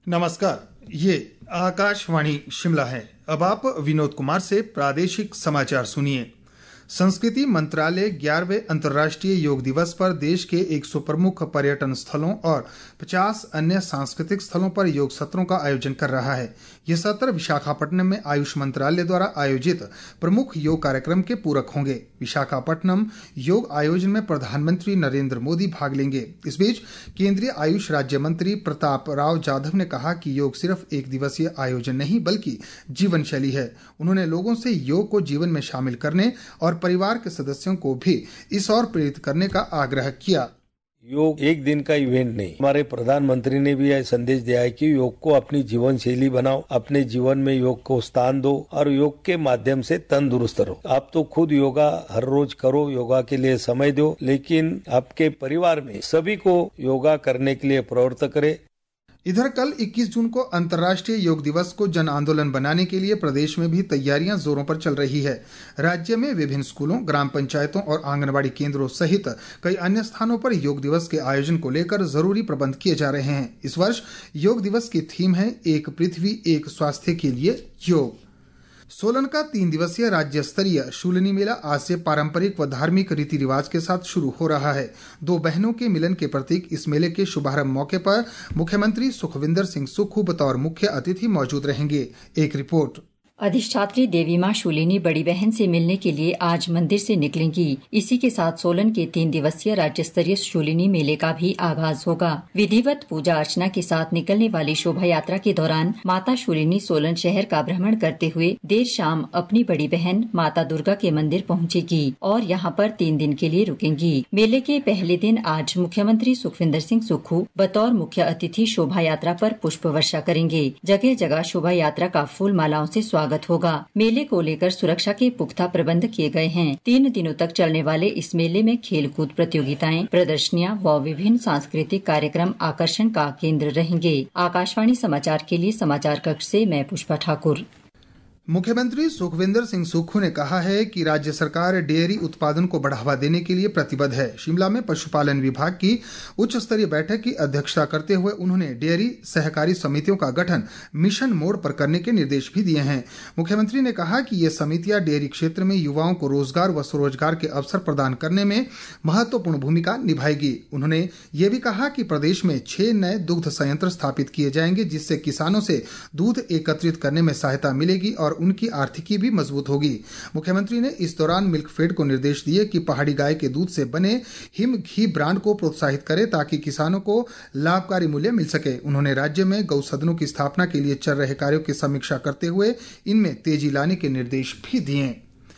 नमस्कार, ये आकाशवाणी शिमला है। अब आप विनोद कुमार से प्रादेशिक समाचार सुनिए। संस्कृति मंत्रालय 11वें अंतर्राष्ट्रीय योग दिवस पर देश के 100 प्रमुख पर्यटन स्थलों और 50 अन्य सांस्कृतिक स्थलों पर योग सत्रों का आयोजन कर रहा है। ये सत्र विशाखापट्टनम में आयुष मंत्रालय द्वारा आयोजित प्रमुख योग कार्यक्रम के पूरक होंगे। विशाखापट्टनम योग आयोजन में प्रधानमंत्री नरेंद्र मोदी भाग लेंगे। इस बीच केंद्रीय आयुष राज्य मंत्री प्रताप राव जाधव ने कहा कि योग सिर्फ एक दिवसीय आयोजन नहीं बल्कि जीवन शैली है। उन्होंने लोगों से योग को जीवन में शामिल करने और परिवार के सदस्यों को भी इस ओर प्रेरित करने का आग्रह किया। योग एक दिन का इवेंट नहीं। हमारे प्रधानमंत्री ने भी यह संदेश दिया है कि योग को अपनी जीवन शैली बनाओ, अपने जीवन में योग को स्थान दो और योग के माध्यम से तंदुरुस्त रहो। आप तो खुद योगा हर रोज करो, योगा के लिए समय दो, लेकिन आपके परिवार में सभी को योगा करने के लिए प्रवृत्त करें। इधर कल 21 जून को अंतर्राष्ट्रीय योग दिवस को जन आंदोलन बनाने के लिए प्रदेश में भी तैयारियां जोरों पर चल रही है। राज्य में विभिन्न स्कूलों, ग्राम पंचायतों और आंगनबाड़ी केंद्रों सहित कई अन्य स्थानों पर योग दिवस के आयोजन को लेकर जरूरी प्रबंध किए जा रहे हैं। इस वर्ष योग दिवस की थीम है एक पृथ्वी एक स्वास्थ्य के लिए योग। सोलन का 3 दिवसीय राज्य स्तरीय शूलिनी मेला आज से पारंपरिक व धार्मिक रीति रिवाज के साथ शुरू हो रहा है। 2 बहनों के मिलन के प्रतीक इस मेले के शुभारंभ मौके पर मुख्यमंत्री सुखविंदर सिंह सुक्खू बतौर मुख्य अतिथि मौजूद रहेंगे। एक रिपोर्ट। अधिष्ठात्री देवी मां शूलिनी बड़ी बहन से मिलने के लिए आज मंदिर से निकलेंगी। इसी के साथ सोलन के 3 दिवसीय राज्य स्तरीय शूलिनी मेले का भी आगाज होगा। विधिवत पूजा अर्चना के साथ निकलने वाली शोभा यात्रा के दौरान माता शूलिनी सोलन शहर का भ्रमण करते हुए देर शाम अपनी बड़ी बहन माता दुर्गा के मंदिर पहुंचेगी और यहां पर 3 दिन के लिए रुकेंगी। मेले के पहले दिन आज मुख्यमंत्री सुखविंदर सिंह सुक्खू बतौर मुख्य अतिथि शोभा यात्रा पर पुष्प वर्षा करेंगे। जगह जगह शोभा यात्रा का फूल मालाओं से स्वागत होगा। मेले को लेकर सुरक्षा के पुख्ता प्रबंध किए गए हैं। 3 दिनों तक चलने वाले इस मेले में खेलकूद प्रतियोगिताएं, प्रदर्शनियां व विभिन्न सांस्कृतिक कार्यक्रम आकर्षण का केंद्र रहेंगे। आकाशवाणी समाचार के लिए समाचार कक्ष से मैं पुष्पा ठाकुर। मुख्यमंत्री सुखविंदर सिंह सुक्खू ने कहा है कि राज्य सरकार डेयरी उत्पादन को बढ़ावा देने के लिए प्रतिबद्ध है। शिमला में पशुपालन विभाग की उच्च स्तरीय बैठक की अध्यक्षता करते हुए उन्होंने डेयरी सहकारी समितियों का गठन मिशन मोड पर करने के निर्देश भी दिए हैं। मुख्यमंत्री ने कहा कि ये समितियां डेयरी क्षेत्र में युवाओं को रोजगार व स्वरोजगार के अवसर प्रदान करने में महत्वपूर्ण भूमिका निभाएगी। उन्होंने ये भी कहा कि प्रदेश में 6 नए दुग्ध संयंत्र स्थापित किए जाएंगे, जिससे किसानों से दूध एकत्रित करने में सहायता मिलेगी और उनकी आर्थिकी भी मजबूत होगी। मुख्यमंत्री ने इस दौरान मिल्कफेड को निर्देश दिए कि पहाड़ी गाय के दूध से बने हिम घी ब्रांड को प्रोत्साहित करे ताकि किसानों को लाभकारी मूल्य मिल सके। उन्होंने राज्य में गौसदनों की स्थापना के लिए चल रहे कार्यों की समीक्षा करते हुए इनमें तेजी लाने के निर्देश भी दिए।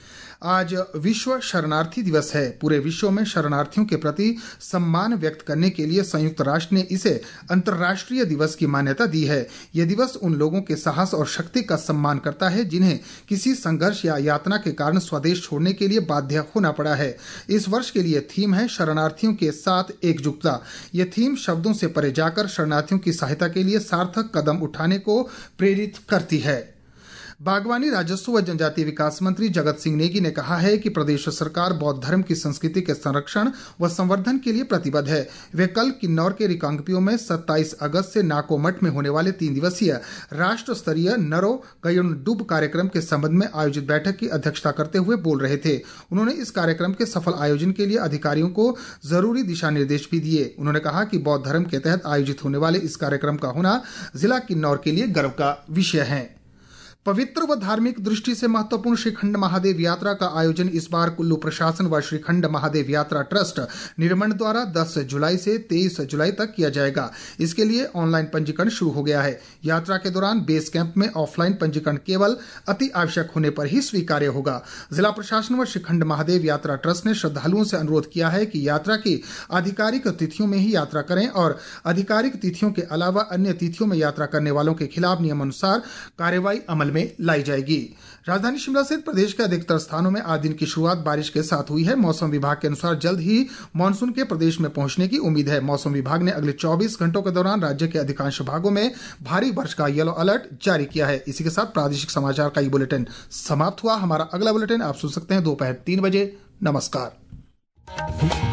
आज विश्व शरणार्थी दिवस है। पूरे विश्व में शरणार्थियों के प्रति सम्मान व्यक्त करने के लिए संयुक्त राष्ट्र ने इसे अंतर्राष्ट्रीय दिवस की मान्यता दी है। यह दिवस उन लोगों के साहस और शक्ति का सम्मान करता है जिन्हें किसी संघर्ष या यातना के कारण स्वदेश छोड़ने के लिए बाध्य होना पड़ा है। इस वर्ष के लिए थीम है शरणार्थियों के साथ एकजुटता। यह थीम शब्दों से परे जाकर शरणार्थियों की सहायता के लिए सार्थक कदम उठाने को प्रेरित करती है। बागवानी, राजस्व व जनजातीय विकास मंत्री जगत सिंह नेगी ने कहा है कि प्रदेश सरकार बौद्ध धर्म की संस्कृति के संरक्षण व संवर्धन के लिए प्रतिबद्ध है। वे कल किन्नौर के रिकांगपिओ में 27 अगस्त से नाको मठ में होने वाले 3 दिवसीय राष्ट्र स्तरीय नरो गयुनडुब कार्यक्रम के संबंध में आयोजित बैठक की अध्यक्षता करते हुए बोल रहे थे। उन्होंने इस कार्यक्रम के सफल आयोजन के लिए अधिकारियों को जरूरी दिशा निर्देश भी दिए। उन्होंने कहा कि बौद्ध धर्म के तहत आयोजित होने वाले इस कार्यक्रम का होना जिला किन्नौर के लिए गर्व का विषय है। पवित्र व धार्मिक दृष्टि से महत्वपूर्ण श्रीखंड महादेव यात्रा का आयोजन इस बार कुल्लू प्रशासन व श्रीखंड महादेव यात्रा ट्रस्ट निर्मंड द्वारा 10 जुलाई से 23 जुलाई तक किया जाएगा। इसके लिए ऑनलाइन पंजीकरण शुरू हो गया है। यात्रा के दौरान बेस कैंप में ऑफलाइन पंजीकरण केवल अति आवश्यक होने पर ही स्वीकार्य होगा। जिला प्रशासन व श्रीखंड महादेव यात्रा ट्रस्ट ने श्रद्धालुओं से अनुरोध किया है कि यात्रा की आधिकारिक तिथियों में ही यात्रा करें और आधिकारिक तिथियों के अलावा अन्य तिथियों में यात्रा करने वालों के खिलाफ नियमानुसार कार्रवाई अमल में लाई जाएगी। राजधानी शिमला सहित प्रदेश के अधिकतर स्थानों में आज दिन की शुरुआत बारिश के साथ हुई है। मौसम विभाग के अनुसार जल्द ही मानसून के प्रदेश में पहुंचने की उम्मीद है। मौसम विभाग ने अगले 24 घंटों के दौरान राज्य के अधिकांश भागों में भारी वर्षा का येलो अलर्ट जारी किया है। इसी के साथ प्रादेशिक समाचार का ये बुलेटिन समाप्त हुआ। हमारा अगला बुलेटिन आप सुन सकते हैं दोपहर 3 बजे। नमस्कार।